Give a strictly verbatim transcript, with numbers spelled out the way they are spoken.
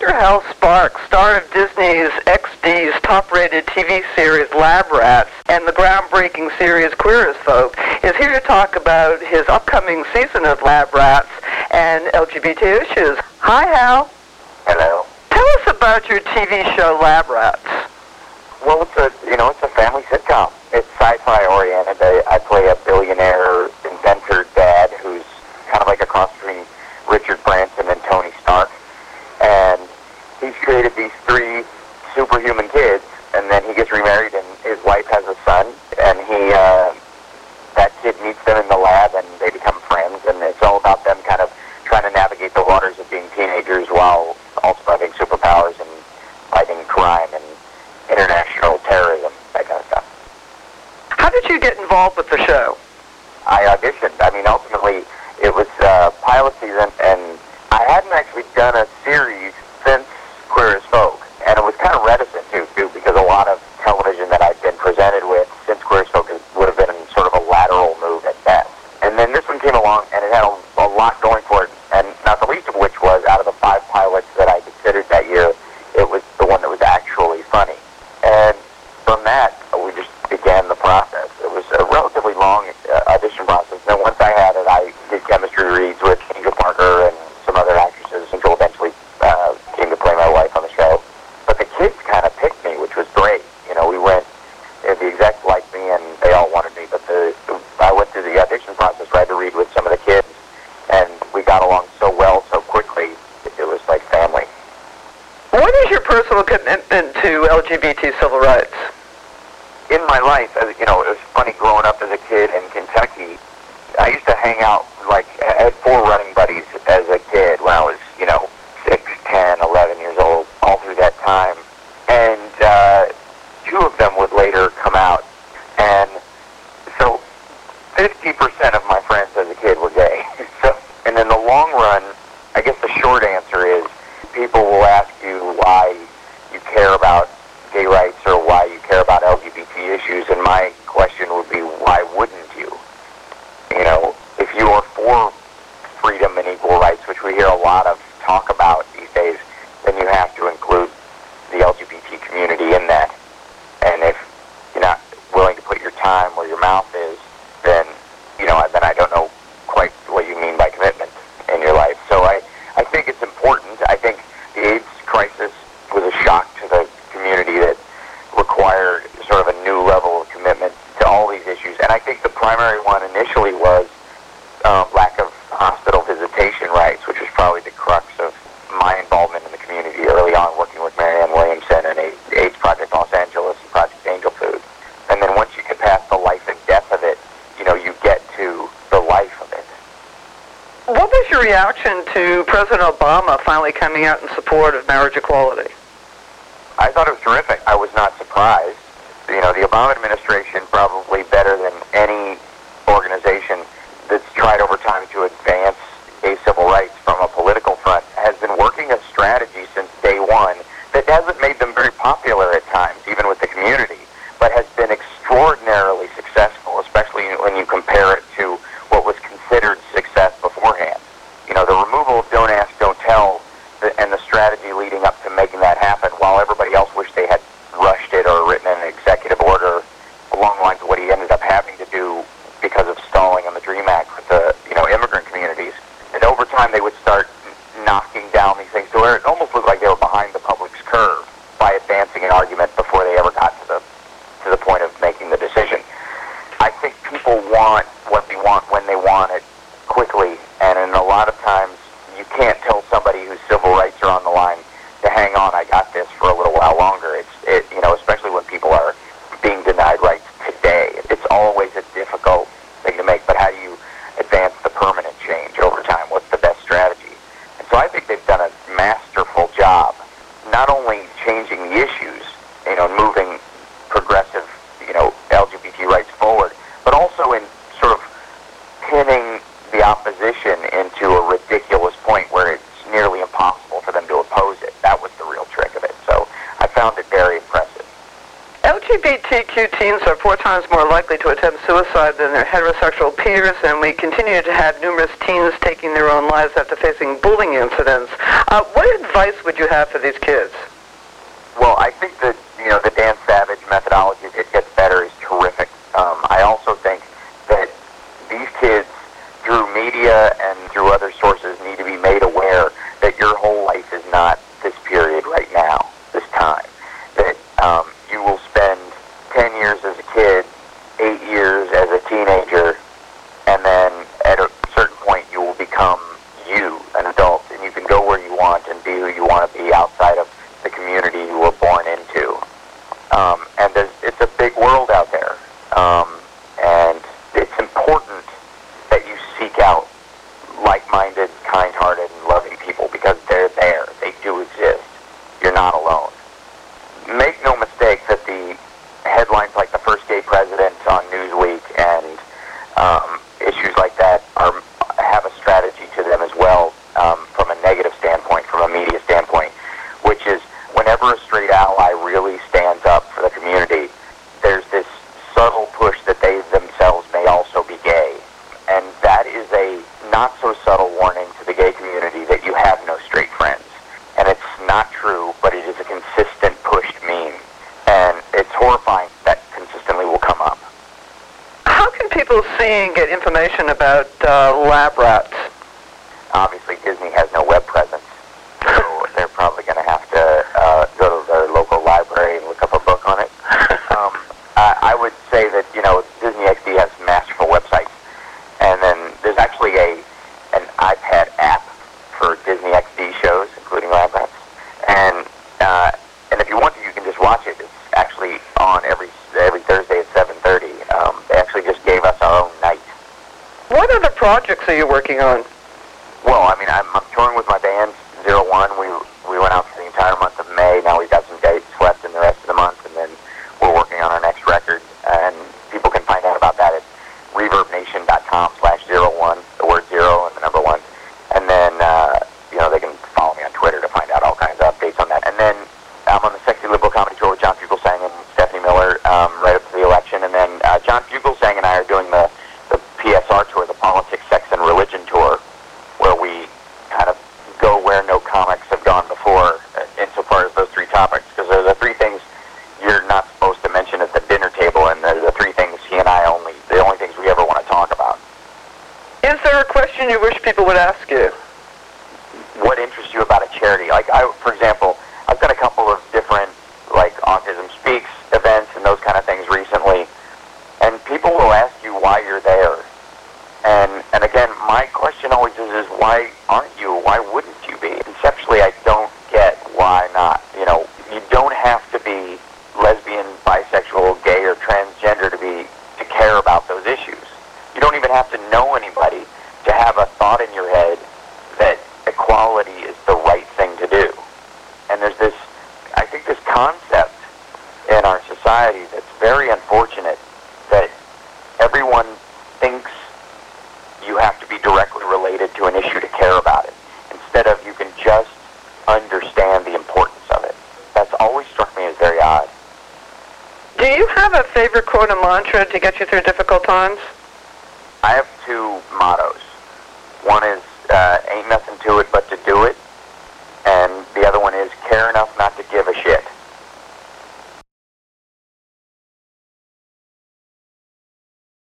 Actor Hal Sparks, star of Disney's X D's top-rated T V series Lab Rats and the groundbreaking series Queer as Folk, is here to talk about his upcoming season of Lab Rats and L G B T issues. Hi, Hal. Hello. Tell us about your T V show Lab Rats. Well, it's a you know it's a family sitcom. It's sci-fi oriented. I, I play a billionaire inventor dad who's kind of like a cross between Richard Branson and Tony Stark. And he's created these three superhuman kids, and then he gets remarried, and his wife has a son, and he, uh, that kid meets them in the lab, and they become friends, and it's all about them kind of trying to navigate the waters of being teenagers while also having superpowers and fighting crime and international terrorism, that kind of stuff. How did you get involved with the show? I auditioned. I mean, ultimately, it was uh, pilot season, and I hadn't actually done a series since Queer as Folk, and I was kind of reticent to, too, because a lot of television that I'd been presented with since Queer as Folk would have been sort of a lateral move at best. And then this one came along, and it had a, a lot going for it, and not the least of which was, out of the five pilots that I considered that year, it was the one that was actually funny. And from that, we just began the process. It was a relatively long uh, audition process, and then once I had it, I did chemistry reads with Angel Parker and some other actresses. Angel eventually uh, came to play my wife on the show. But the kids kind of picked me, which was great. You know, we went, uh, the execs liked me, and they all wanted me. But the, I went through the audition process where I had to read with some of the kids, and we got along so well, so quickly, it, it was like family. What is your personal commitment to L G B T civil rights? In my life, as you know, it was funny growing up as a kid in Kentucky. I used to hang out, like, I had four running buddies as a kid when I was, you know, six, ten, eleven years old, all through that time. And uh, two of them would later come out. And so fifty percent of my friends as a kid were gay. So, and in the long run, I guess the short answer is people will ask you why you care about gay rights or why you care about L G B T issues, and my question would be, why wouldn't you? You know, if you are for freedom and equal rights, which we hear a lot of talk about these days, then you have to include the L G B T community in that. And if you're not willing to put your time where your mouth is, then, you know, then I don't know quite what you mean by commitment in your life. So I, I think it's important. I think the AIDS crisis was a shock to the community that required sort of a new level of commitment to all these issues. And I think the primary one initially was um, lack of hospital visitation rights, which was probably the crux of my involvement in the community early on, working with Marianne Williamson and the AIDS Project Los Angeles and Project Angel Food. And then once you get past the life and death of it, you know, you get to the life of it. What was your reaction to President Obama finally coming out in support of marriage equality? I thought it was terrific. I was not surprised. You know, the Obama administration, probably better than any organization that's tried over time to advance gay civil rights from a political front, has been working a strategy since day one that hasn't made them very popular at times, even with the community, but has been extraordinarily successful, especially when you compare it to what was considered success beforehand. You know, the removal of Don't Ask, Don't Tell, and the strategy leading up to making that happen, while everybody else wished they had rushed it or written an executive order along the lines of what he ended up having to do because of stalling on the DREAM Act with the, you know, immigrant communities. And over time they would start knocking down these things to where it almost looked like they were behind the public's curve by advancing an argument before they ever got to the to the point of making the decision. I think people want what they want when they want it quickly, and in a lot of times you can't tell somebody whose civil rights are on the line to hang on, I got this for a little while longer. It's, it, you know, especially when people are being denied rights today. It's always a difficult thing to make, but how do you advance the permanent change over time? What's the best strategy? And so I think they've done a masterful job, not only changing the issues, you know, moving progressive, you know, L G B T rights forward, but also in sort of pinning the opposition into a ridiculous point where it's nearly impossible for them to oppose it. That was the real trick of it. So I found it very impressive. L G G B T Q teens are four times more likely to attempt suicide than their heterosexual peers, and we continue to have numerous teens taking their own lives after facing bullying incidents. Uh, what advice would you have for these kids? Well, I think that, you know, the Dan Savage methodology that gets better is terrific. Um, I also think that these kids, through media and through other sources, need to be made aware that your whole life is not this period right now, this time. That um, you will spend ten years as a kid, eight years as a teenager, and then at a certain point you will become you, an adult, and you can go where you want and be who you want to be outside of the community you were born into. Um, and there's, it's a big world out there. Um, and it's important that you seek out like-minded, kind-hearted, and loving people because they're there. They do exist. You're not alone. Make no mistake that the headlines like the first gay president on Newsweek and um, issues like that are have a strategy to them as well, um, from a negative standpoint, from a media standpoint, which is whenever a straight ally really stands up for the community, there's this subtle push that they themselves may also be gay. And that is a not-so-subtle warning to the gay community that you have no straight friends. And it's not true, but it is a consistent pushed meme. And it's horrifying that consistently will come up. How can people see and get information about uh, lab rats? Obviously, Disney has no web presence, so they're probably going to have to uh, go to their local library and look up a book on it. Um, I, I would say that, you know, Disney X D has masterful websites, and then there's actually a an iPad app for Disney X D shows, including Lab Rats, and uh, and if you want to, you can just watch it. It's actually on every every Thursday at seven thirty. Um, they actually just gave us our own night. What other projects are you working on? Well, I mean, I'm, I'm touring with my band, Zero One. We we went out for the entire month of May. Now we've got some dates left in the rest of the month, and then we're working on our next record. And people can find out about that at reverbnation.com slash zero one, the word zero and the number one. And then, uh, you know, they can follow me on Twitter to find out all kinds of updates on that. And then I'm on the Sexy Liberal Comedy Tour with John Fugelsang and Stephanie Miller um, right up to the election. And then uh, John Fugelsang and I are doing the, the P S R tour, the Politics, Sex, and Religion tour, where we kind of go where no comics have gone before uh, insofar as those three topics, because they're the three things you're not supposed to mention at the dinner table, and they're the three things he and I only, the only things we ever want to talk about. Is there a question you wish people would ask you? What interests you about a charity? Like, I, for example, I've done a couple of different, like, Autism Speaks events and those kind of things recently, and people will ask you why you're there. And and again, my question always is, is why aren't you? Why wouldn't you be? Conceptually, I don't get why not. You know, you don't have to be lesbian, bisexual, gay, or transgender to be to care about those issues. You don't even have to know anybody to have a thought in your head that equality is the right thing to do. And there's this, I think, this concept in our society that's very unfortunate, that everyone thinks you have to be directly related to an issue to care about it, instead of you can just understand the importance of it. That's always struck me as very odd. Do you have a favorite quote or mantra to get you through difficult times?